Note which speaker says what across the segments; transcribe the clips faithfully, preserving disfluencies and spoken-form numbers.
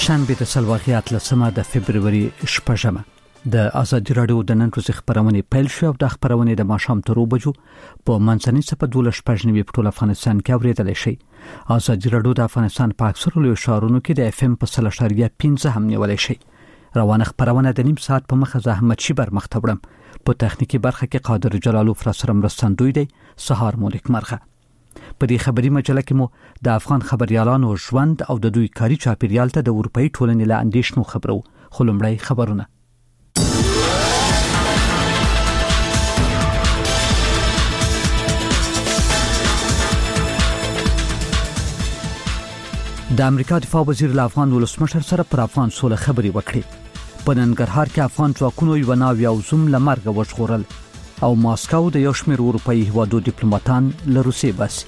Speaker 1: شنبه د سلواغیات لسمه د فبرवरी شپږمه د ازادي رادیو د نن ورځې خبرونه پیل شو. د خبرونه د ماښام تر وبجو په منځني سپه دوله شپږنیمه په ټول افغانستان کې اوریدل شي. ازادي رادیو د افغانستان په اکثرو لوی ښارونو کې د اف ام په سل اشاریه پنځه هم نیولای شي. روانه خبرونه د نیم ساعت په مخه زحمت شي بر مخ تبړم. په تخنیکی برخه کې قادر جلالو فرسره مرستندوی دی. سهار مولک مرغه. په دې خبري مجله کې مو د افغان خبريالانو ژوند او د دوی کاری چاپیریال ته د اروپאי ټولنې له اندیشنو خبرو. خلمړی خبرونه. د امریکا دفاع وزیر له افغان ولسمشر سره پر افغان سوله خبري وکړي. په ننګرهار کې افغان ځواکونو یو ناوی او زوم لمرګه وژغورل او ماسکو د یو شمېر اروپאי هوادو ډیپلوماټان له روسیې باسي.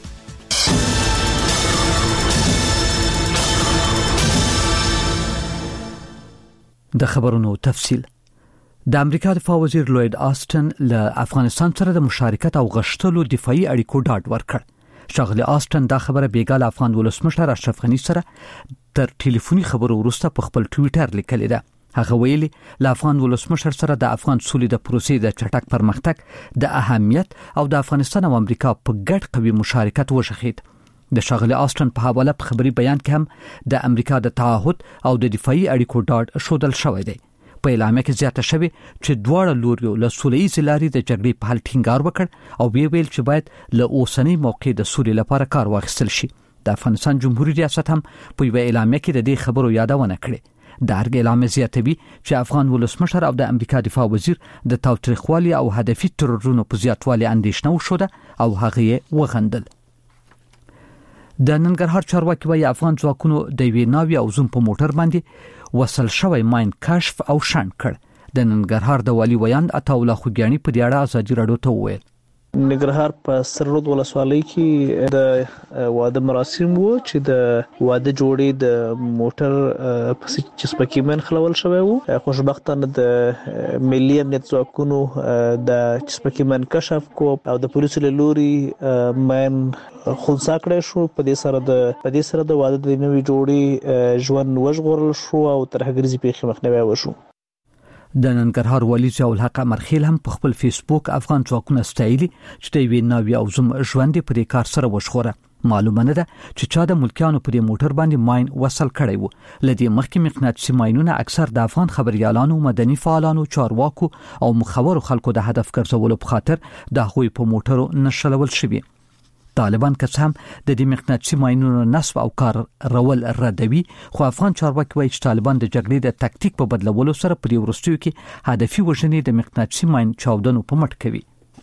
Speaker 1: د خبرونو تفصیل. د امریکا دفاع وزیر لوید آستن له افغانستان سره د مشارکت او غښتلو دفاعي اړیکو ډاډ ورکړ. شغله آستن دا خبره بیګاله افغان ولسمشر اشرف غنی سره تر ټلیفوني خبرو وروسته په خپل ټوئیټر لیکلی ده. هغه ویلي له افغان ولسمشر سره د افغان سولې د پروسې د چټک پرمختګ د اهمیت او د افغانستان او امریکا په ګډ قوي مشارکت وشخید. د شغله آستن په حواله په خبري بیان کې هم د امریکا د تعهد او د دفاعي اړیکو ډاډ شودل شوی دی. په اعلامیه کې زیاته شوی چې دواړه لوري له سولې لارې د جګړې په حل ټینګار وکړ او وی ویل چې باید له اوسنۍ موقع د سولې لپاره کار واخیستل شي. د افغانستان جمهوریت ریاست هم په یو اعلامیه کې د دې خبرو یادونه کړې. د هغه اعلامیه زیاتوي چې افغان ولسمشر او د امریکا دفاع وزیر د تاوتریخوالي او هدفي ترورونو په زیاتوالي اندیشنه وشوده او هغه یې وغندل. د ننګرهار چارواکي وايي افغان ځواکونو د وی ناوی او زوم په موټر باندې وصل شوی ماین کشف او شنډ کړ. د ننګرهار د والی ویاند عطاوله خوګیانی په دې اړه ازادي رادیو ته وویل.
Speaker 2: ننګرهار په سرود ولسوالۍ کې د واده مراسم وو چې د واده جوړې د موټر په چسپکی من خلول شوی وو. خوشبختانه د ملي امنیت ځواکونو د چسپکی من کشف کو او د پولیسو له لوري من خونسا کړی شو. په دې سره د په دې سره د واده د نوې جوړې ژوند وژغورل شو او ترهګریزي پیښې مخنیوي وشو.
Speaker 1: د ننګرهار والی ضیاء الحق مرخیل هم په خپل فیسبوک افغان ځواکونه ستایلي چې د وی ناوی او زوم ژوند په دې کار سره وشخوره. معلومه نه ده چې چا د ملکیانو په دې موټر باندې ماین وصل کړی وو. لدې مخکې مقناطیسي ماینونه اکثر د افغان خبريالانو، مدني فعالانو، چارواکو او مخورو خلکو د هدف ګرځولو په خاطر د هغوی په موټرو نشلول شوی. طالبان که څه هم د دې مقناطیسي ماینونو نصب او کار رول ردوي، خو افغان چارواکي وایي چې طالبان د جګړې د تکتیک په بدلولو سره په دې وروستیو کې هدفي وژنې د مقناطیسي ماین چاودنو په مټ کوي.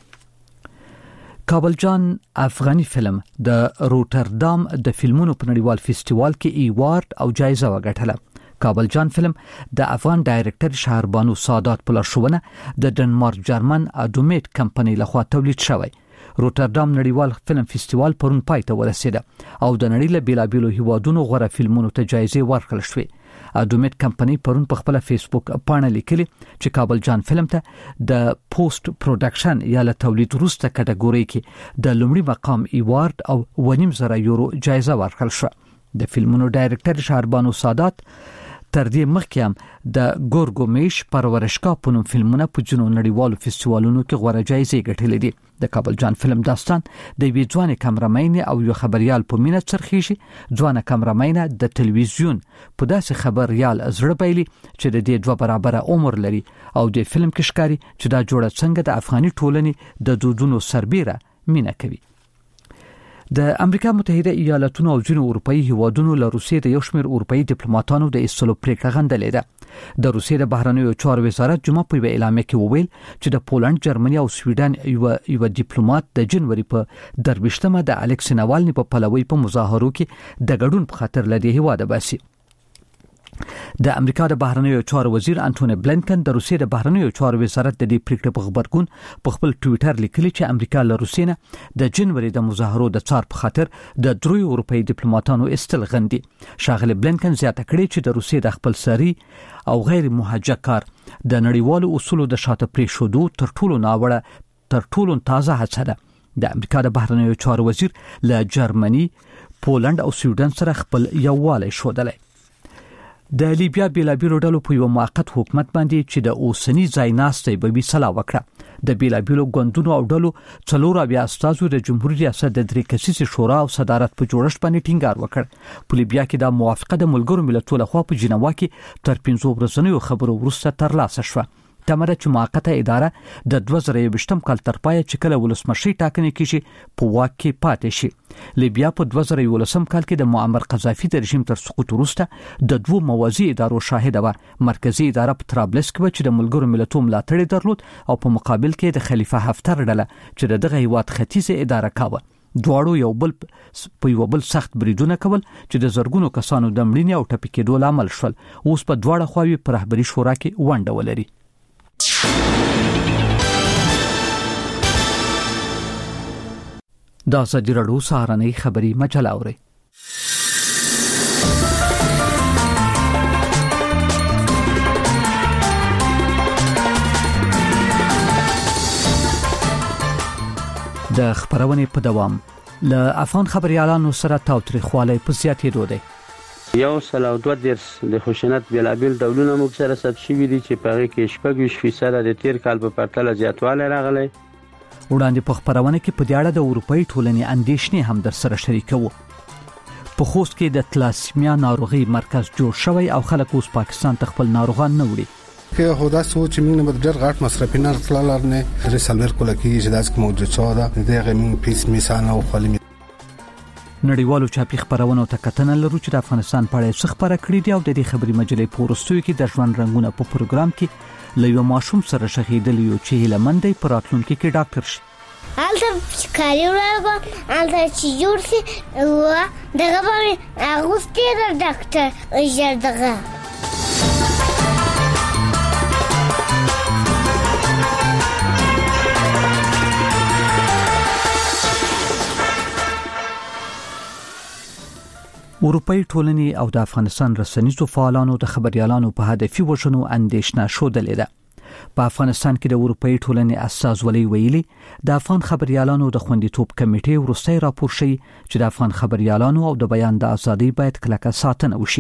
Speaker 1: کابل جان افغاني فلم د روټردام د فلمونو په نړیوال فستیوال کې ایوارډ او جایزه وګټله. کابل جان فلم د افغان ډایرکټر شهربانو سادات په لارښوونه د ډنمارک جرمن اډومیټ کمپنۍ لخوا تولید شوی. روټردام نړیوال فلم فستیوال پرون پای ته ورسید او د نړۍ له بیلابیلو هیوادونو غوره فلمونو ته جایزې ورکړل شوې. اډومیټ کمپنۍ پرون په خپل فیسبوک پاڼه لیکلي چې کابل جان فلم ته د پوسټ پروډکشن یا له تولید وروسته کټګوري کې د لومړي مقام ایوارډ او ونیم زره یورو جایزه ورکړل شوه. د فلمونو ډایرکټر شهربانو سادات تر دې مخکې هم د ګورګومیش پرورشګاه په نوم فلمونه په جنو نړیوالو فستیوالونو کې غوره جایزې ګټلې دي. د کابل جان فلم داستان د وی ځوانې کیمرامین او یو خبريال په مینه چرخیږي. ځوانه کیمرامین د تلویزیون په داسې خبريال زړه بایلي چې د دې دوه برابر عمر لري او د فلم کې ښکاري چې دا جوړه څنګه د افغاني ټولنې د دودونو سربېره مینه کوي. د امریکا متحده ایالاتونو او ځینو اروپאי هیوادونو له روسیې د یو شمېر اروپאי ډیپلوماټانو د ایستلو پریکړه غندلې ده. د روسیې د بهرنیو چارو وزارت جمعه په اعلامیه کې وویل چې د پولند، جرمني او سویډن یو یو ډیپلوماټ د جنوري په درویشتمه د الکسی ناوالني په پلوي په مظاهرو کې د ګډون په خاطر لدی هواده باسي. د امریکا د بهرنیو چارو وزیر انټونی بلینکن د روسیې د بهرنیو چارو وزارت د دې پریکړې په خبرګون په خپل ټوئیټر لیکلي چې امریکا له روسیې نه د جنوري د مظاهرو د څار په خاطر د دروي اروپאי ډیپلوماټانو استل غندي. شاغله بلینکن زیاته کړې چې د روسیې د خپل سری او غیر موهجه کار د نړیوالو اصولو د شاته پرې شودو تر ټولو ناوړه تر ټولو تازه هڅه ده. د امریکا د بهرنیو چارو وزیر له جرمني، پولند او سویډن سره خپل یووالی شودلی. د لیبیا بیلابیلو ډلو په یو موقت حکومت باندې چې د اوسنی ځای ناستې به وسلا وکړه د بیلابیلو ګوندونو او ډلو څلور بیا استازو د جمهوریت ریاست د درې کسیزې شورا او صدارت په جوړښت باندې ټینګار وکړ. په لیبیا کې د موافقه د ملګرو ملتونو لخوا په جنیوا کې تر پنځو ورځنیو خبرو وروسته ترلاسه شوه. تمره چې موقته اداره د دوه زره یوویشتم کال تر پایه چې کله ولسمشي ټاکنې کیږي په واک کې پاتې شي. لیبیا په دوه زره یولسم کال کې د معمر قذافي د رژیم تر سقوط وروسته د دوه موازی ادارو شاهده و. مرکزی اداره په طرابلس کې چې د ملګرو ملتونو ملاتړ درلود او په مقابل کې د خلیفه حفتر ډله چې دغه هیواد ختیځه اداره کاوه. دواړو یو بل په یو بل سخت بریدونه کول چې د زرګونو کسانو د مړینې او ټپي کېدو لامل شول. اوس په دواړه خواوې په رهبری شورا کې ونډه ولري. دا سجرړو سهارنۍ خبری مجله اوري. د خبرونې په دوام له افغان خبريالانو سره تاوتریخوالی په زیاتېدو دی.
Speaker 3: یو سل او دوه دیرش د خشونت بیلابیل ډولونه موږ سره ثبت شوي دي چې په هغې کې شپږ ویشت فیصده د تیر کال په پرتله زیاتوالی راغلی.
Speaker 1: وړاندې په خبرونه کې په دې اړه د اروپایي ټولنې اندېښنې هم در سره شریکوو. په خوست کې د تلاسیمیا ناروغي مرکز جوړ شوی او خلک اوس پاکستان ته خپل ناروغان نه وړي.
Speaker 4: که خدا سوچ مين به ډېر غټ مصرفي نه تللار نه رسالور کوله کې چې داس موجود شو دا دغه مين پیس میسان او خالي.
Speaker 1: نړیوالو چاپی خبرونو ته کتنه لرو چې د افغانستان په اړه څه خبره کړې دي او د دې خبري مجلې په ورستوي کې د ژوند رنگونه په پروګرام کې له یو ماشوم سره شهیدل یو چې هلمندې پر راتلونکي کې ډاکټر شي.
Speaker 5: البته کاری ورغو البته چې جوړ شي او دغه باندې اغوستي د ډاکټر اجازه دغه
Speaker 1: اروپایي ټولنې او د افغانستان رسنیزو فعالانو د خبريالانو په هدفي وژنو اندېښنه شودلې ده. په افغانستان کې د اروپایي ټولنې استازولۍ ویلي د افغان خبريالانو د خوندیتوب کمیټې وروستي راپور شي چې د افغان خبريالانو او د بیان د ازادۍ باید کلکه ساتنه وشي.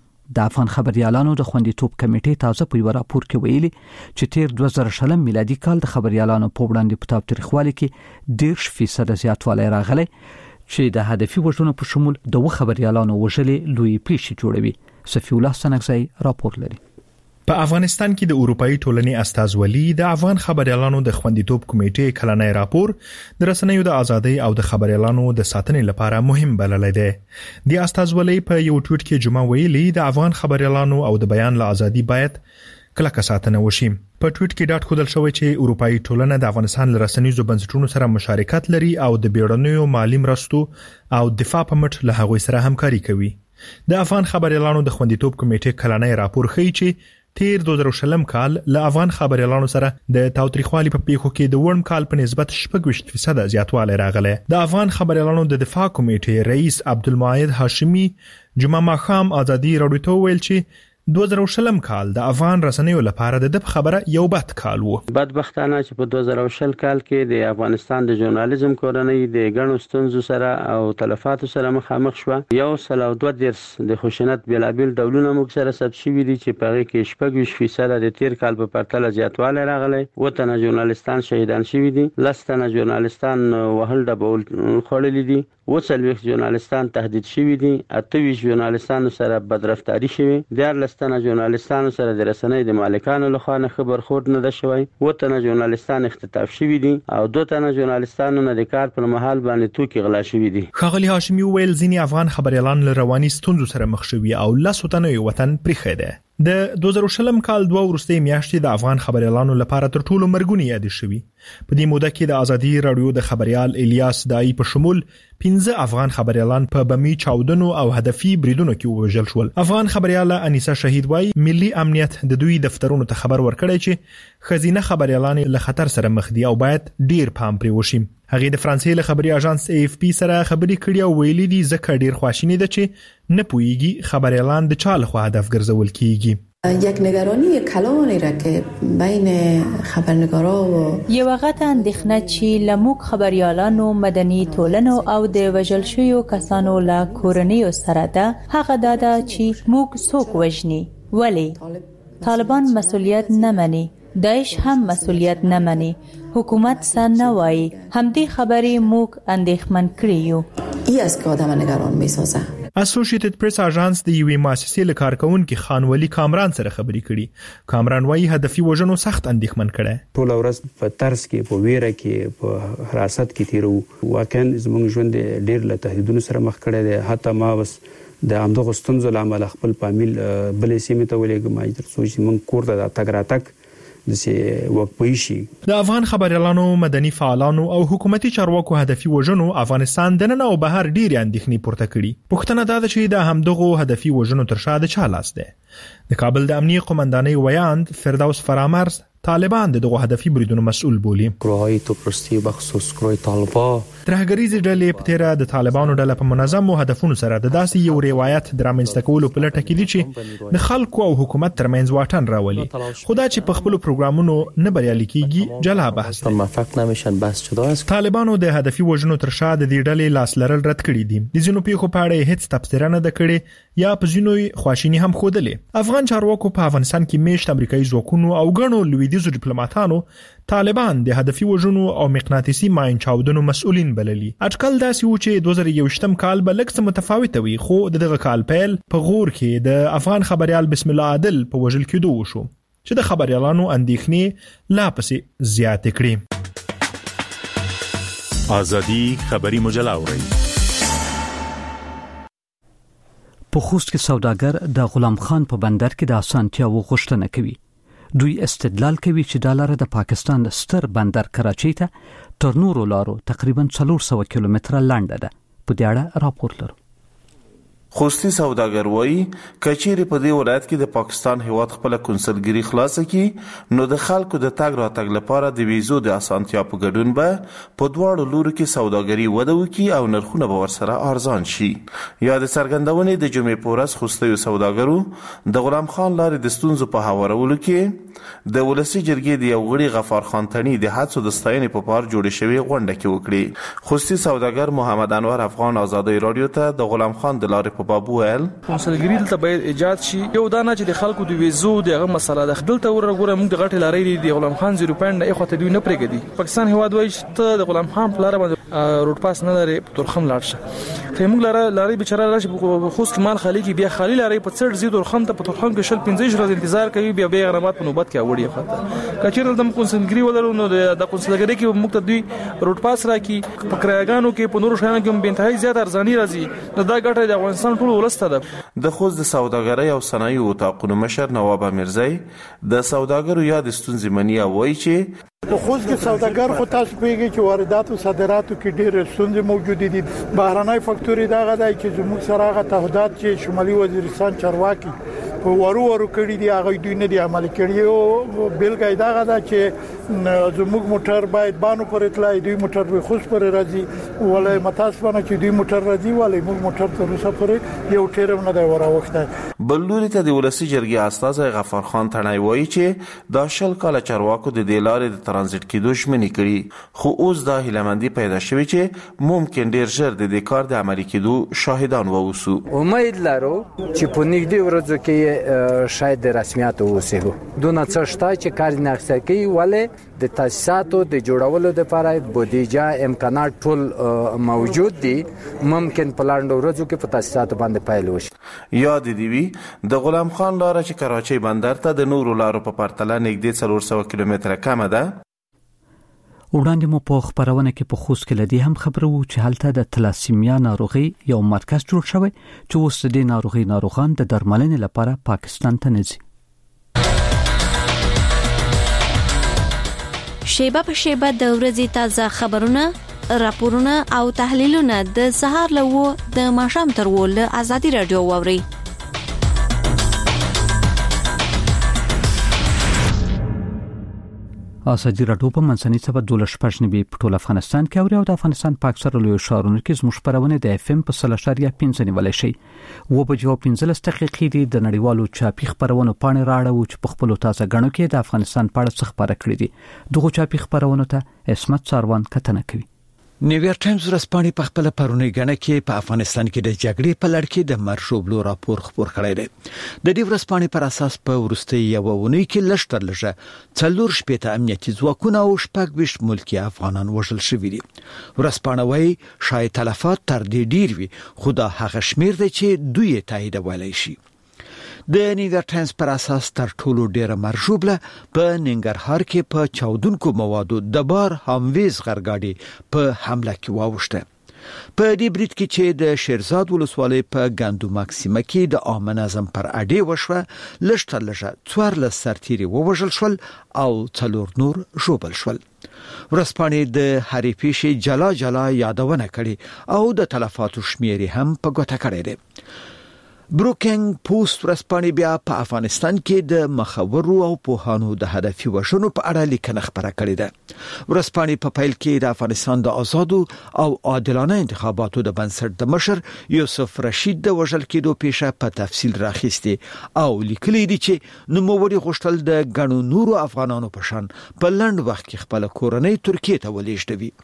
Speaker 1: د افغان خبريالانو د خوندیتوب کمیټې تازه په یو راپور کې ویلي چې تیر دوه زره شلم میلادي کال د خبريالانو په وړاندې په تاوتریخوالي کې ډېر فیصد زیاتوالی راغلی چې د هدفي وژنو په شمول د خبريالانو وژلې لوی پیښې جوړوي. صفی الله سنگزی راپور لري.
Speaker 6: په افغانستان کې د اروپایي ټولنې استازولي د افغان خبريالانو د خوندیتوب کمیټې کلنۍ راپور د رسنیو د ازادۍ او د خبريالانو د ساتنې لپاره مهم بللی دی. د استازولي په یو ټویټ کې جمعه ویلي د افغان خبريالانو او د بیان له ازادۍ باید کلکه ساتنه وشي. په ټویټ کې ډاډ ښودل شوی چې اروپایي ټولنه د افغانستان له رسنیزو بنسټونو سره مشارکت لري او د بیړنیو مالی مرستو او دفاع په مټ له هغوی سره همکاري کوي. د افغان خبريالانو د خوندیتوب کمیټې کلنۍ راپور ښیي چې تیر دوه زره شلم کال له افغان خبريالانو سره د تاوتریخوالي په پیښو کې د وړم کال په نسبت شپږ ویشت فیصد زیاتوالی راغلی. د افغان خبريالانو د دفاع کمیټې رئیس عبدالمعید هاشمي جمعه ماښام ازادي راډیو ته ویل چې دوه زره شلم کال د افغان رسنیو لپاره د دب خبره یو بد کال وو.
Speaker 3: بدبختانه چې په دوه زره شل کال کې د افغانستان د ژورنالیزم کورنۍ د ګڼو ستونزو سره او تلفاتو سره مخامخ شوه. یو سل او دوه دیرش د خشونت بیلابیل ډولونه موږ سره ثبت شوي دي چې په هغې کې شپږ ویشت فیصده د تیر کال په پرتله زیاتوالی راغلی. اووه تنه ژورنالیستان شهیدان شوي دي، لس تنه ژورنالیستان وهل ډبول خوړلي دي، اووه څلوېښت ژورنالیستان تهدید شوي دي، اته ویشت ژورنالیستانو سره بدرفتاري شوې، دیارلس تنه ژورنالیستانو سره د رسنۍ د مالکانو لخوا نه ښه برخورد نه ده شوی، اووه تنه ژورنالیستان اختطاف شوي دي او دوه تنه ژورنالیستانو نه د کار پر مهال باندې توکي غلا شوي دي.
Speaker 6: ښاغلي هاشمي وویل ځینې افغان خبريالان له رواني ستونزو سره مخ شوي او لسو تنو یې وطن پریښی دی. د دوه زره شلم کال دوه وروستۍ میاشتې د افغان خبريالانو لپاره تر ټولو مرګونې یادې شوي. په دې موده کې د ازادي راډیو د خبريال الیاس دای په شمول پنځه افغان خبريالان په بمی چاودنو او هدفي بریدونو کې وژل شول. افغان خبرياله انیسه شهید وای ملي امنیت د دوی دفترونو ته خبر ورکړی چې خزینه خبريالان له خطر سره مخ دي او باید ډیر پام پرې وشي. هغه د فرانسې له خبري اژانس ای اف پی سره خبري کړي او ویلي دي ځکه ډیر خواشینی ده چې نه پويږي خبريالان د چا له خوا هدف ګرځول کیږي.
Speaker 7: یک نگرانی کلانی را که بین خبرنگارا و
Speaker 8: یو وخت اندېښنه چې لموک خبريالانو مدني ټولنو او د وژل شویو کسانو لا کورنیو سره ده هغه داده چې موږ څوک وژني ولی طالبان مسؤلیت نه مني داعش هم مسؤلیت نه مني حکومت سن نه وایي همدې خبرې موږ اندېښمن کړی یو
Speaker 7: ای است که آدم نگران میسازه.
Speaker 6: اسوسییټډ پریس اژانس د یوې مؤسسې له کارکونکو خان ولی کامران سره خبرې کړي. کامران وايي هدفي وژنو سخت اندېښمن کړي.
Speaker 9: ټول ورځ په ترس کې په ویره کې په حراست کې تیرو واقعا زموږ ژوند ډېر له تهدیدونو سره مخ کړی دی. حتی ما بس د همدغه ستونزو لامل خپل فامیل بلې سیمې ته ولېږم تر څو چې موږ کور ته تګ راتګ دسه وقفي شي.
Speaker 6: د افغان خبريالانو مدني فعالانو او حکومتي چارواکو هدفي وژنو افغانستان دننه او بهر ډېر اندېښنې پورته کړي. پښتنه دا ده چې د همدغه هدفي وژنو تر شا د چا لاس دی. د کابل د امنیه قومندانۍ ویاند فردوس فرامرز طالبان دغه هدفي بریدونو مسؤل بولي.
Speaker 10: گروه‌های توپرستی بخصوص گروه طالبان
Speaker 6: ترهګریز ډلې په تیره د طالبانو ډله په منظمو هدفونو سره د داسې یو روایت درامنځته کولو په لټه کې دي چې د خلکو او حکومت ترمنځ واټن راولي. خدا چې په خپل پروګرامونو نه بریالي کیږي جلا بحث دی.
Speaker 10: موافق نمیشن بحث جدا است.
Speaker 6: طالبانو د هدفي وژنو تر شا د دې ډلې لاس لرل رد کړی دي. د ځینو پیښو په اړه هیڅ تبصره نه ده کړې یا په ځینو خواشینی هم خوده. افغان چارواکو په افغانستان کې میشت امریکایي ځواکونو او غنو لویدیزو ډیپلوماټانو طالبان د هدفي وژنو او مقناطیسي ماین چاودنو مسؤلین بللي. اټکل داسې و چې دوه زره یوویشتم کال به لږ څه متفاوت وي، خو دغه کال پیل په غور کې د افغان خبريال بسم الله عادل په وژل کېدو وشو چې د خبريالانو اندېښنې لا پسې زیاتې کړې.
Speaker 11: ازادي خبري مجله اوري.
Speaker 1: په خوست کې سوداګر د غلام خان په بندر کې د اسانتیاو غوښتنه کوي. دوی استدلال کوي چې د لاره د پاکستان ستر بندر کراچۍ ته تر نورو لارو تقریبا څلور سوه کیلومتره لنډه ده. په دې اړه راپور لرو.
Speaker 12: خوستی سوداګر وایي کچېری په دې ولایت کې د پاکستان هیواد خپل کنسلګری خلاص کړي نو د خلکو د تګ راتګ لپاره د ویزو د اسانتیا په ګډون به په دواړو لورو کې سوداګری وده وکړي او نرخونه به ورسره ارزان شي. یا د څرګندونې د جمعې په ورځ خوستیو سوداګرو د غلام خان لارې د ستونزو په هوارولو کې د ولسی جرګې د یو غړي غفار خان تنی د حادثو د ستاینې په پار جوړې شوی غونډه کې وکړي. خوستی سوداګر محمد انور افغان آزادۍ رادیو ته د غلام خان د لارې بابو ال
Speaker 13: کنسلګری دلته باید ایجاد شي. یو دا نه چې د خلکو د ویزو دغه مسله ده. دلته ورغوره موږ د غټي لارې دی غلام خان زیرو پاینټ نه اخوته دوی نه پرېګدي. پاکستان هیواد وایي چې ته د غلام خان په لار باندې روډ پاس نه لري ترخم لاړ شه. ته موږ لاره لارې بیچاره راشي په خوست مال خالي کې بیا خالي لارې په څړ زیدو خم ته په ترخم کې شل پنځه ورځې انتظار کوي بیا بیا غرامات په نوبت کې وړي خاطر کچېر د کنسلګری ولرو نو د کنسلګری کې موږ ته دوی روډ پاس راکې په کرایګانو کې په نورو شانو کې به انتهایی زیات ارزانی راځي. دا ګټه د افغانستان ټول ولسته ده.
Speaker 12: د خوست د سوداګرۍ او صنایعو اتاقونو مشر نواب امیرزی د سوداګرو یاد ستونزې مني او وایي چې
Speaker 14: د خوست کې سوداګر خو تاسو پیږي چې واردات او صادراتو کې ډېر ستونزې موجود دي. بهرنۍ فاکتوري دا غواړي چې زموږ سره هغه تعهدات چې شمالي وزیرستان چارواکي په ورو ورو کړی دي هغه دوی نه دي عملي کړی. او بلګای دا غواړي چې زموږ موټر باید بانو پر اطلاع دوی موټر به خوست پر راځي ولې متاسفانه چې دوی موټر راځي ولې موږ موټر ته روسه پر یو ټیرم نه دی وراوخته.
Speaker 12: بلوري ته د ولسی جرګې استاد غفار خان تنای وایي چې دا شل کال چارواکو د دلارې د ترانزیت کېدو ژمنې کړي خو اوس دا هیلمندي پیدا شوې چې ممکن ډیر ژر د دې کار د عملي کېدو شاهدان ووسو.
Speaker 15: امید لرو چې په نږدې ورځو کې شاید رسمیت ووسو. دونه څه شته چې کار نه اخیستل کوي ولې د تاسیساتو د جوړولو لپاره بودیجه امکانات ټول موجود دي. ممکن په لاندو ورځو کې په تاسیساتو باندې پیل وشي.
Speaker 12: یاد دی وی د غلام خان لار چې کراچۍ بندر ته د نورو لارو په پرتله نږدې څلور سوه کیلومتره کم ده.
Speaker 1: وړاندې مو په خبرونه کې په خوست کې لدی هم خبرو چې هلته د تلاسیمیا ناروغي یو مرکز جوړ شوی چې اوس د دې ناروغي ناروغان د درملنې لپاره پاکستان ته نه ځي.
Speaker 16: شیبه په شیبه د ورځې تازه خبرونه، راپورونه او تحلیلونه د سهار له و د ماښام تر و له ازادي رادیو واوري.
Speaker 1: ازادي راډیو په منځنۍ سبا دولس پښنبي په ټول افغانستان کې او د افغانستان په اکثره لوی ښارونو کې زموږ خبرونه د اف ام په سلاشاریا پنځه نیولای شي و په جو پنځلس دقیقې د نړیوالو چاپی خبرونو پاڼې راړو چې په خپل تازه غنو کې د افغانستان په اړه څه خبره کړې دي دغه چاپی خبرونو ته اسمت ساروان کتنه کوي.
Speaker 17: نیویارک ټایمز ورځپاڼې په خپل پرونی غنه کې په افغانستان کې د جګړې په لړ کې د مرشوبلو راپور خبر کړی دی. د دې ورځپاڼې پر اساس په ورستۍ یو ونې کې لشتر لږه څلور شپېته امنیتي ځواکونه او شپږ ویشت ملکی افغانان وژل شوي دي. ورځپاڼه وايي شاید تلفات تر دې ډیر وي خو دا هغه شمیر دی چې دوی تاییدولای شي. د نیویارک ټایمز پر اساس تر ټولو ډیره مرشوبله په ننګرهار کې په چاودونکو موادو د بار همویز غرګاډي په حمله کې واوښته. په دې برید کې چې د شیرزاد ولسوالۍ په ګاندو ماکسیمه کې د عامه نظم پر اډې وشوه لشتر لږه څوارلس سرتیري ووژل شول او څلور نور ژوبل شول. ورځپاڼې د هرې پیښې جلا جلا یادونه کړې او د تلفاتو شمیر هم په ګوته کړی دی. بروکینګ پوسټ ورځپاڼې بیا په افغانستان کې د مخورو او پوهانو د هدفي وژنو په اړه لیکنه خبره کړې ده. ورځپاڼې په پیل کې د افغانستان د آزادو او عادلانه انتخاباتو د بنسټ د مشر یوسف رشید د وژل کېدو پیښه په تفصیل راخیستي او لیکلي دي چې نوموړي غوښتل د ګڼو نورو افغانانو په شان په لنډ وخت کې خپل کورنۍ ترکیه ته ولېږدوي.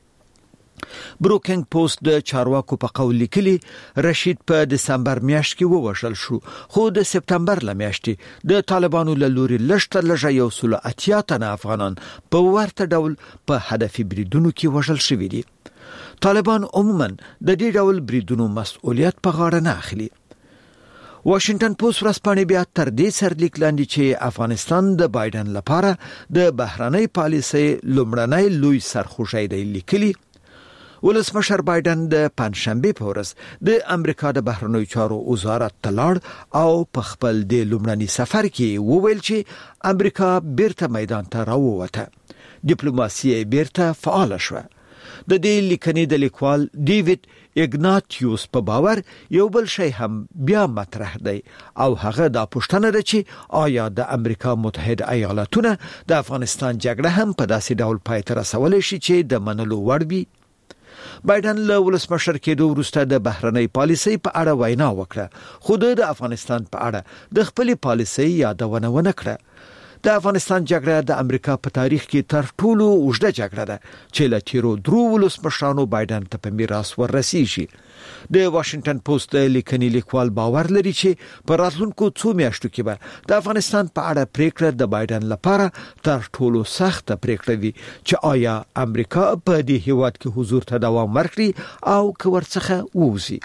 Speaker 17: بروکینګ پوسټ د چارواکو په قول لیکلي رشید په دسمبر میاشت کې ووژل شو خو د سپتمبر ل میاشتې د طالبانو له لوري لشتر لږه یو سل اتیا تنه افغانان په ورته ډول په هدفي بریدونو کې وژل شوي دي. طالبان عموما د دې ډول بریدونو مسؤلیت په غاړه نه اخلي. واشنگټن پوسټ ورځپاڼې بیا تر دې سرلیک لاندې چې افغانستان د بایدن لپاره د بهرنۍ پالیسۍ لومړنی لوی سرخوږی دی لیکلي ولسمشر بایدن د پنځشنبه په ورځ د امریکا د بهرنیو چارو وزارت ته لاړ او په خپل د لومړني سفر کې وویل چې امریکا بیرته میدان ته راووته. ډیپلوماسي بیرته فعال شوه. د دې لیکنې د لیکوال ډیوډ اګناتیوس په باور یو بل شی هم بیا مطرح دی او هغه دا پوښتنه ده چې آیا د امریکا متحده ایالاتونه د افغانستان جګړه هم په داسې ډول پای ته رسولی شي چې د منلو وړ وي. بایدن له ولسمشر کېدو وروسته د بهرنۍ پالیسۍ په اړه وینا وکړه خو د افغانستان په اړه د خپلې پالیسۍ یادونه ونه کړه. د افغانستان جګړه د امریکا په تاریخ کې تر ټولو اوږده جګړه ده چې له تیرو درو ولسمشرانو بایدن ته په میراث ورسیږي. د واشنگټن پوسټ لیکنې لیکوال باور لري چې په راتلونکو څو میاشتو کې به د افغانستان په اړه پریکړه د بایدن لپاره تر ټولو سخته پریکړه وي چې آیا امریکا په دې هیواد کې حضور ته دوام ورکړي او که ورڅخه ووځي.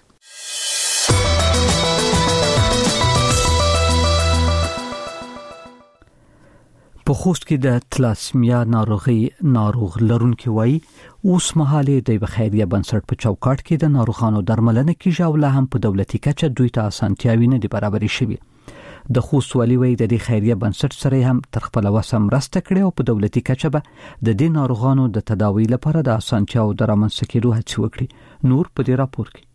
Speaker 1: په خوست کې د تلاسمیا ناروغي ناروغ لرونکي وای اوس مهاله د خیریه بنسټ په چوکاټ کې د ناروغانو درملنه کیږي او لا هم په دولتي کچه دوی ته اسانتیاوي نه دي برابرې شوي. د خوست والی وای د خیریه بنسټ سره هم تر خپل وسه مرسته کړې او په دولتي کچه به د دې ناروغانو د تداوی لپاره د اسانتیاو درامنځته کېدو هڅه وکړي. نور په دې راپور کې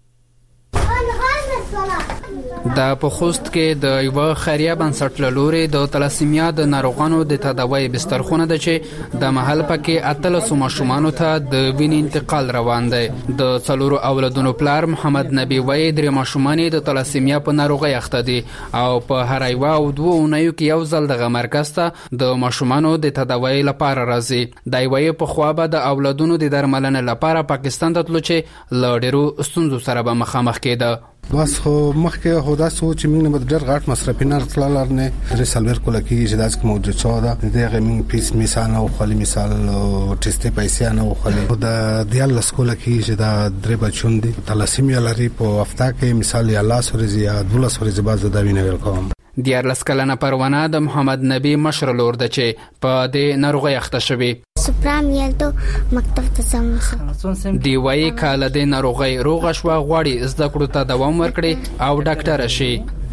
Speaker 18: د پخوست کې د یو خیریه بنسټ له لوري د تلاسیمیا د ناروغانو د تداوی بسترخونه ده چې د محل پکې اتلسو ماشومانو ته د وینې انتقال روان دی. د څلورو اولادونو پلار محمد نبی وای درې ماشومان د تلاسیمیا په ناروغي اخته دي او په هر یو او دوه اونیو کې یو ځل دغه مرکز ته د ماشومانو د تداوی لپاره راځي. د وای په خوا به د اولادونو د درملنې لپاره پاکستان ته تلو چې له ډیرو ستونزو سره به مخامخ کېده.
Speaker 4: بس خو مخکې خو دا سوچ موږ نه بدر غاټ مصرفي نه تللار نه رسالور کوله کې چې داس کوم د چا دا دغه موږ پیس مثال او خالي مثال او ټیسټ پیسې نه او خالي دا دیال سکوله کې چې دا درې بچون دي تلاسیمیا لري په هفته کې مثال یا الله سوري یا دوله سوري باز دا وینه ورکوم.
Speaker 18: دیارلس کلنه پروانه د محمد نبی مشر لور ده چې په دې ناروغي اخته شوی.
Speaker 5: سپرام یلته مکتب ته سم
Speaker 18: دی وای کاله د ناروغي روغ شو غواړي زده کړو ته دوام ورکړي او ډاکټر شي.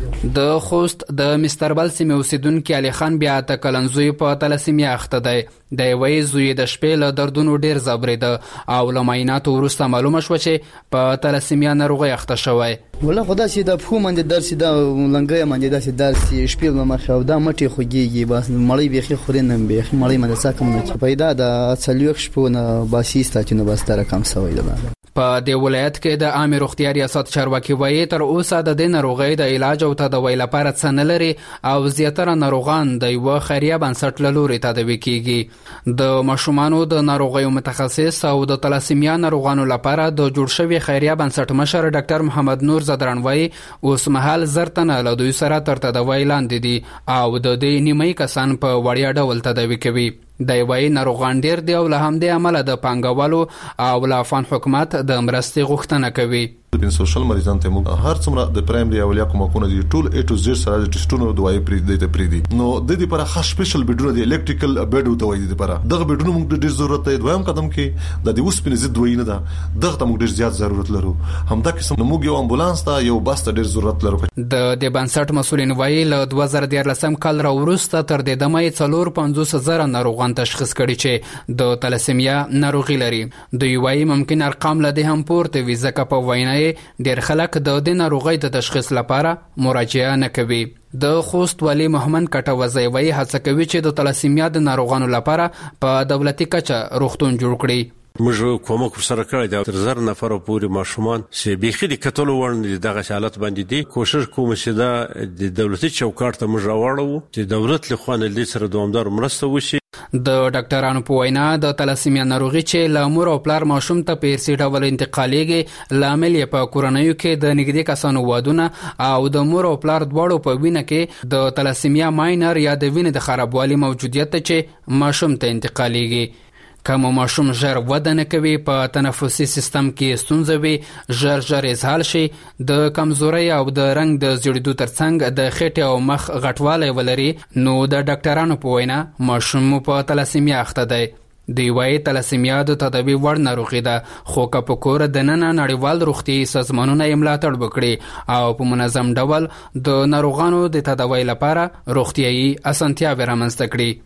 Speaker 18: د خوست د مستربل سیمې اوسیدونکي علي خان بیا ته کلنزوی په تلسیمیا اخته دی. د یوې زوی د شپې له دردونو ډیر ځبرېده او له معایناتو وروسته معلومه شوه چې په تلسیمیا ناروغي اخته شوی.
Speaker 19: ولا خدا چې د پښو باندې درسي دا لنګي باندې داسې درسي شپې له مخه او دا مټي خوږيږي بس مړی بيخي خورینم بيخي مړی باندې ساکم نه پیدا د څلويخ شپونه باسي ستاتینه بس تر کم سوی ده.
Speaker 18: په دې ولایت کې د عامه روغتیا ریاست چارواکي وایي تر اوسه د دې ناروغۍ د علاج او تداوی لپاره څه نه لري او زیاتره ناروغان د یو خیریه بنسټ له لوري تداوی کیږي. د ماشومانو د ناروغیو متخصص او د تلاسیمیا ناروغانو لپاره د جوړ شوی خیریه بنسټ مشر ډاکټر محمد نور زدران وایي اوس مهال زرتنه له دوی سره تر تداوی لاندې دي او د دې نیمه کسان په وړیا ډول تداوی کوي. د یوې ناروغان ډیر دی او له همدې عمله د پانګوالو او له افغان حکومت د مرستې غوښتنه کوي.
Speaker 20: د سوشل مریضان ته موږ هر څومره د پرایمري او یا کومه دي ټول ا ټو زد سره د ټیسټونو دوايي پری دی ته پری دي نو د دې لپاره خاص سپیشل بیډونه د الکتریکل بیډ دوايي دي لپاره دغه بیډونه موږ د ډیر ضرورت دی. دویم قدم کې د دې اوسپنې زد دوايي نه ده دغه ته موږ ډیر زیات ضرورت لرو. همدا قسم موږ یو امبولانس ته یو بس ته ډیر ضرورت لرو. د
Speaker 18: دې بنسټ مسولین وایي له دوه زره دیارلسم کال را وروسته تر دې دمه څلور پنځوس زره ناروغان تشخیص کړي چې د تلاسیمیا ناروغي لري. دوی وایي ممکن ارقام له دې هم پورته وي ځکه په وینای ډیر خلک د دې ناروغۍ د تشخیص لپاره مراجعه نه کوي. د خوست والي محمد کټوزی وایي هڅه کوي چې د تلاسیمیا د ناروغانو لپاره په دولتي کچه روغتون جوړ کړي.
Speaker 21: موږ کومک سره کړی دا تر زر نفر پورې ماشومان چې بيخي د کتلو ورنه دغه حالت باندې دي کوشش کوم چې دا د دولتي چوکاټ ته موږ راوړو چې دولت له خوانه د سره دوامدار مرسته وشي.
Speaker 18: د ډاکټرانو په وینا د تلاسیمیا ناروغي چې له مور او پلار ماشوم ته په ارثي ډول انتقالېږي لامل یې په کورنیو کې د نږدې کسانو وادونه او د مور او پلار دواړو په وینه کې د تلاسیمیا ماینر یا د وینې د خرابوالي موجودیت چې ماشوم ته انتقالېږي. کوم ماشوم ژر وده نه کوي په تنفسي سیستم کې ستونزه وي ژر ژر اسهال شي د کمزوري او د رنګ د زیړېدو ترڅنګ د خېټې او مخ غټوالی ولري نو د ډاکټرانو په وینا ماشوم په تلاسیمیا اخته دی. دی وایي تلاسیمیا د تداوی وړ ناروغي ده خو که په کور دننه نړیوال روغتیایي سازمانونه یې ملاتړ وکړي او په منظم ډول د ناروغانو د تداوی لپاره روغتیایي اسانتیاوې رامنځته کړي.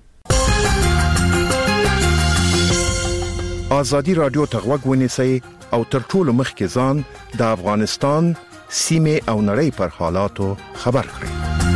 Speaker 22: آزادی رادیو ته غوږ ونیسئ او تر ټولو مخکې ځان د افغانستان سیمې او نړۍ پر حالاتو خبر کړئ.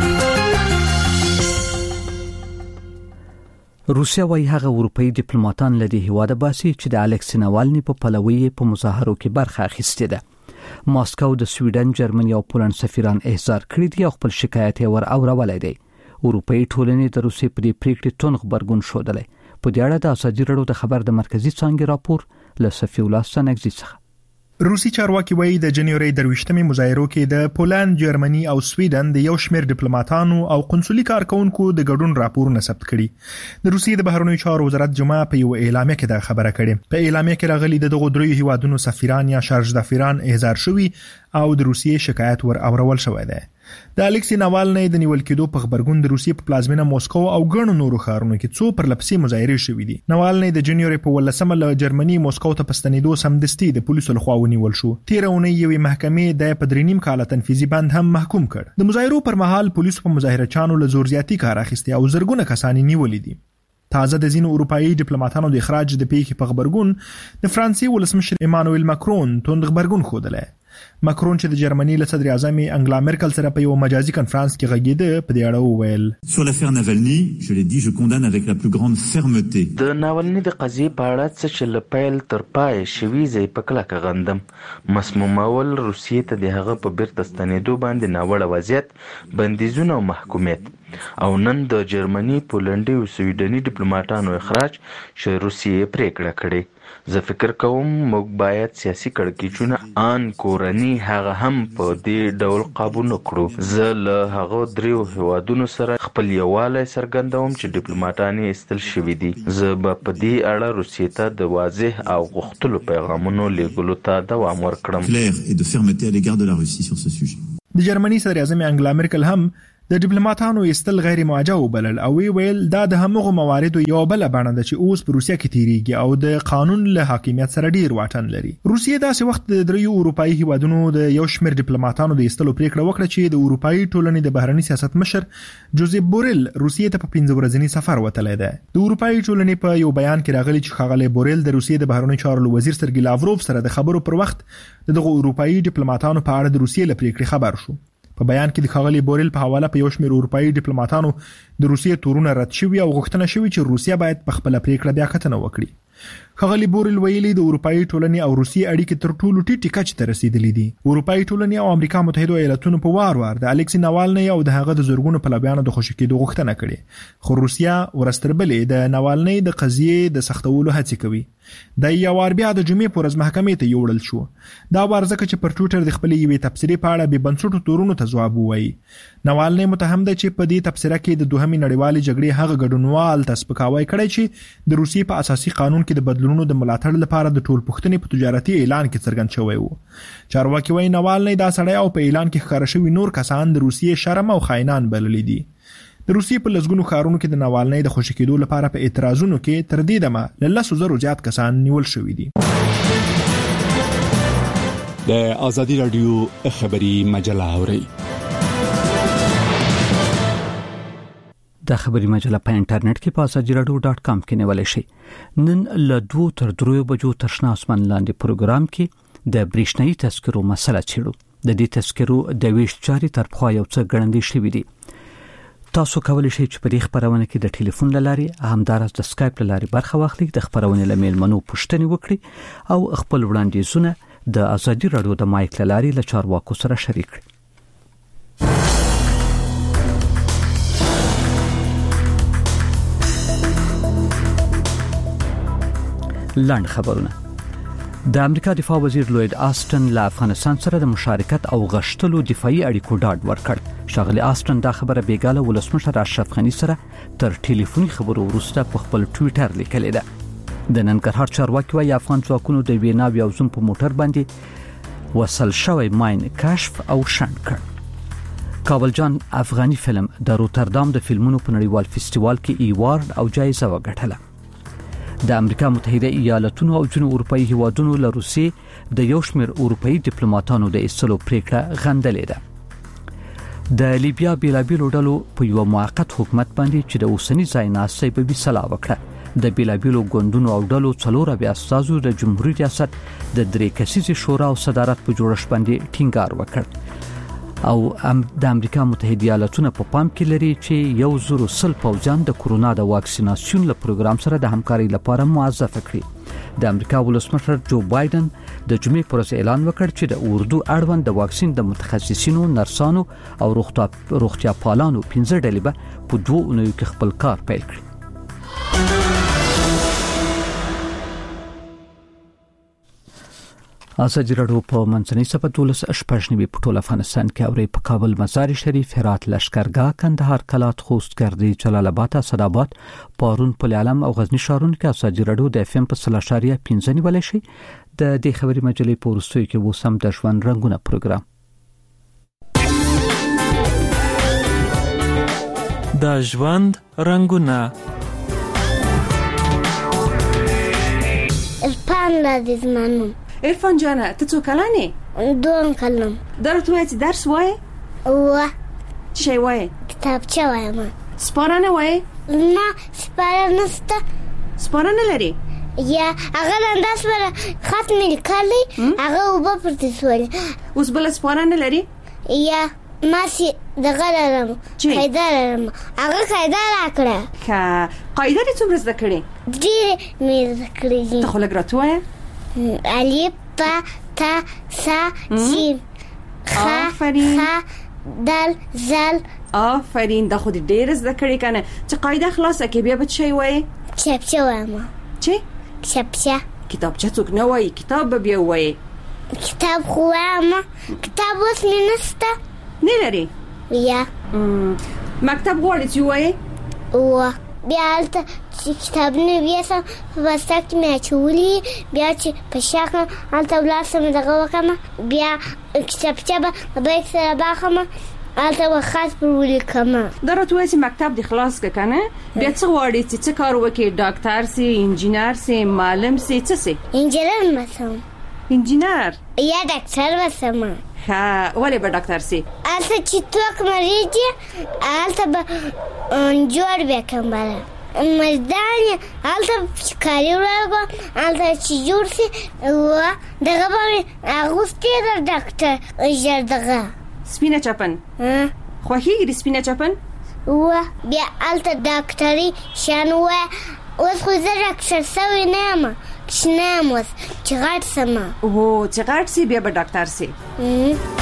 Speaker 1: روسیا وايي هغه اروپאי ډیپلوماټان لدی هواده باسي چې د الکسی ناوالني په پلوي په مظاهرو کې برخه اخیسته ده. ماسکو د سویډن، جرمني او پولند سفیران احضار کړي دي او خپل شکایت ور اورولای دي. اروپאי ټولنې د روسیې په دې پریکړې تون خبرګون شودلې. په دې اړه د ازادي رادیو د خبر د مرکزی څنګه راپور ل صفی الله سنگزی څخه.
Speaker 6: روسي چارواکي وایي د جنوري درويشتمې مظاهرو کې د پولند، جرمني او سویډن د یو شمېر ډیپلوماټانو او قنصلي کارکونکو د ګډون راپورونه ثبت کړي. د روسي د بهرنیو چارو وزارت جمعه په یو اعلامیه کې دا خبره کړې. په اعلامیه کې راغلي د دغو دریو هیوادونو سفیران یا شارژدافیران احضار شوي او د روسیې شکایت ور اورول شوی دی. د الکسی ناوالني د نیول کېدو په خبرګون د روسیې په پلازمینه موسکو او ګڼو نورو ښارونو کې څو پر لپسې مظاهرې شوې دي. ناوالني د جنوري په ولسمه له جرمني موسکو ته پستنیدو سمدستي د پولیسو لخوا ونیول شو. تیرونه یوې محکمې د پدرینیم کال تنفیذي بند هم محکوم کړ. د مظاهرو پر مهال پولیسو په مظاهرچانو له زور زیاتی کار اخیستي او زرګونه کسان نیولې دي. تازه د زینو اروپאי ډیپلوماټانو د اخراج د پیښې په خبرګون د فرانسې ولسمشر ایمانوئل ماکرون توند خبرګون خوده. ماکرون چې د جرمني له صدر اعظم انګلا مرکل سره په یو مجازي کانفرنس کې غږیده په دې اړه وویل
Speaker 23: Sur l'affaire Navalny, je l'ai dit, je condamne avec la plus grande fermeté.
Speaker 24: د ناولني د قضیې په اړه څه چې له پیل تر پای شوي ځای په کلکه غندم. مسمومول روسیې ته د هغه په بیرته ستنېدو باندې ناوړه وضعیت، بندیزونه او محکومیت، او نن د جرمني، پولنډي او سویډني ډیپلوماټانو اخراج چې روسیې پریکړه کړې. زه فکر کوم موږ باید سیاسي کړکېچونه ان کورني هغه هم په دې ډول قابو نه کړو. زه له هغه دریو هیوادونو سره خپل یووالی څرګندوم چې ډیپلوماټان یې ایستل شوي دي. زه به په دې اړه روسیې ته د واضح او غوښتلو پیغامونو لیږلو ته دوام ورکړم.
Speaker 23: Claire et de fermeté à l'égard de la Russie sur ce sujet.
Speaker 6: د جرمني صدر اعظم انګلا مرکل هم د ډیپلوماټانو ایستل غیر موجه وبلل او وی ویل دا د همغه مواردو یو بل باندې ده چې اوس په روسیا کې تیریږي او د قانون له حاکمیت سره ډیر واټن لري. روسیا داسې وخت د دریو اروپאי هیوادونو د یو شمېر ډیپلوماټانو د ایستلو پریکړه وکړه چې د اروپאי ټولنې د بهرنی سیاست مشر جوزيف بوریل روسیا ته په پنځه ورځنی سفر وتلی دی. د اروپאי ټولنې په یو بیان کې راغلي چې ښاغلی بوریل د روسیا د بهرنی چارو وزیر سرګی لاوروف سره د خبرو پر وخت دغه اروپאי ډیپلوماټانو په اړه د روسیا له پریکړې خبر شو. په بیان کې د ښاغلي بوریل په حواله په یو شمېر اروپאי ډیپلوماټانو د روسیې تورونه رد شوي او غوښتنه شوې چې روسیا باید په خپل پریکړه بیا کتنه وکړي. ښاغلي بوریل ویلي د اروپאי ټولنې او روسیې اړیکې تر ټولو ټیټې کچې ته رسیدلې دي. اروپאי ټولنې او امریکا متحده ایالاتونو په وار وار د الکسی ناوالني او د هغه د زورګونو پلویانو د خوشی کېدو غوښتنه کړې، خو روسیا ورستربلې د ناوالني د قضیې د سختولو هڅې کوي. د یو وار بیا د جمعې پر ورځ محکمې ته یوړل شو. دا ورځکه چې پر ټویټر د خپلې یوې تبصرې په اړه به بنسټو تورونو ته ځواب ووایي. ناوالني متهم ده چې په دې تبصره کې د دوهمې نړیوالې جګړې هغه ګډونوال تسپکاوی کړی چې د روسیې په اساسي قانون کې د بدلونونو د ملاتړ لپاره د ټول پښتنې په تجارتي اعلان کې څرګند شوی و. چارواکي وايي ناوالني دا سړی او په اعلان کې ښکاره شوي نور کسان د روسیې شرم او خاینان بللي دي. د روسیې په لږونو ښارونو کې د ناوالني د خوشی کېدو لپاره په اعتراضونو کې تر دې دمه له لسو زرو زیات کسان نیول شوي دي.
Speaker 2: د آزادي رادیو خبری مجله اوري.
Speaker 1: د خبري مجله په انټرنیټ کې په آزادي رادیو ډاټ کام کې نیول شي. نن له دوه تر درې بجو تر شنه اسمان لاندې پروګرام کې د برېښنايي تذکرو مسله چیرو. د دې تذکرو د ویش چاري تر خو یو څه ګړندې شوې دي. تاسو کولی شئ چې په دې خبرونه کې د ټلیفون لارې همدارس د سکایپ لارې برخه واخلئ، د خبرونه لمیل منو پوښتنې وکړئ او خپل وړاندیزونه د آزادي رادیو د مایک لارې له چارواکو سره شریک کړئ. لاند خبرونه. د امریکا دفاع وزیر لوید آستن له افغانستان سره د مشارکت او غشتلو دفاعي اړیکو ډاډ ورکړ. شاغلی آستن دا خبره بیګاله ولسمشر اشرف غنی سره تر ټلیفوني خبرو وروسته په خپل ټویټر لیکلی ده. د ننګرهار چارواکي وايي افغان ځواکونو د وینا بیا زوم په موټر باندې وصل شوی ماین کشف او شنډ کړ. کابل جان افغاني فلم د روتردام د فلمونو په نړیوال فستیوال کې ایوارډ او جایزه وګټله. د امریکا متحده ایالاتونو او جنوب اروپאי هیوادونو له روسیې د یو شمېر اروپאי ډیپلوماټانو د ایستلو پریکړه غندلې ده. د لیبیا بیلابیلو ډلو په یو موقت حکومت باندې چې د اوسنی ځای ناستي په بيسلا وکړه. د بیلابیلو ګوندونو او ډلو څلور بیا استازو د جمهوریت ریاست د درې کسیزې شورا او صدارت په جوړښت باندې ټینګار وکړ او ام د امریکا متحده ایالاتونو په پام کې لري چې یو زرو سل پوځیان د کورونا د واکسیناسیون له پروګرام سره د همکارۍ لپاره موظفه کړي. د امریکا ولسمشر جو بایدن د جمعې پر ورځ اعلان وکړ چې د اردو اړوند د واکسین د متخصصینو، نرسانو او روغتیا پالانو پنځه ډلې به په دوه اونیو کې خپل کار پیل کړي. آزادي رادیو په منځنۍ صفه دولس شپږنیمې په ټول افغانستان کې اوري. په کابل، مزار شریف، هرات، لشکرګاه، کندهار، کلات، خوست، ګردې، جلال آباد، اسداباد، پارون، پل علم او غزنی ښارونو کې آزادي رادیو د اف ام په صفر اشاریه پنځه نیولای شي. د دې خبري مجلې په وروستیو کې وسم د ژوند رنگونه پروګرام
Speaker 3: د ژوند رنگونه
Speaker 5: الپان لذیذ منم.
Speaker 7: عرفان جانه ته څو کلانې؟
Speaker 5: دوه کلم.
Speaker 7: درته وایي چې درس وایي؟
Speaker 5: وه.
Speaker 7: څه شی وایي؟
Speaker 5: کتابچه وایم.
Speaker 7: سپاره نه وایي؟
Speaker 5: نه سپاره نشته.
Speaker 7: سپاره نه لري؟
Speaker 5: یا هغه لانداس پر خط مې لیکلی هغه اوبه پرتې سولې.
Speaker 7: اوس بله سپاره نه لري؟
Speaker 5: یا ماسې دغه لرم قاعده لرم هغه قاعده راکړه.
Speaker 7: که قاعده دې څومره زده کړې؟
Speaker 5: ډېرې مې زده کړې دي.
Speaker 7: ته خو لږ راته ووایه.
Speaker 5: الف با تا سا جیم خ خ دال زل.
Speaker 7: آفرین دا خو دې ډېره زده کړې که نه. چې قاعده خلاصه کې بیا به څه شی وایې؟
Speaker 5: کتابچه وایم.
Speaker 7: چی؟
Speaker 5: کتابچه.
Speaker 7: کتابچه څوک نه وایي، کتاب به بیا وایې.
Speaker 5: کتاب خو وایم. کتاب اوس مې نشته.
Speaker 7: نه لري؟
Speaker 5: یا
Speaker 7: مکتب غواړې چې ووایې؟
Speaker 5: وه. بیا هلته چې کتابونه بیا سم په بسته کې مې اچولي، بیا چې په شا کړم هلته ولاړ سم دغه وکړم، بیا کتابچه به بیک سره باخم الته به خاص پر ولیکم.
Speaker 7: دا راته وایي چې مکتب د خلاص که کنه بیا څه غواړې چې څه کار وکړې؟ ډاکټر سي، انجینر سي، معلم سي، څه سي؟
Speaker 5: انجینر بسم.
Speaker 7: انجینر
Speaker 5: یا ډاکټر بسم.
Speaker 7: ها ولې به ډاکټر سي؟
Speaker 5: الته چې څوک مریض الته به جوړ وکم بره مزدان الته کاری ورغو الته چې جوړ سي و دغه به اغوستي د ډاکټر اجر دغه
Speaker 7: سپینه چپن. خوښیږي د سپینه چپن؟
Speaker 5: و بیا الته ډاکټري شان و اوس خو زه ډاکټر سوی نه یم، کشنه یم اوس چې غټ سم.
Speaker 7: اوه چې غټ سي بیا به ډاکټر سي.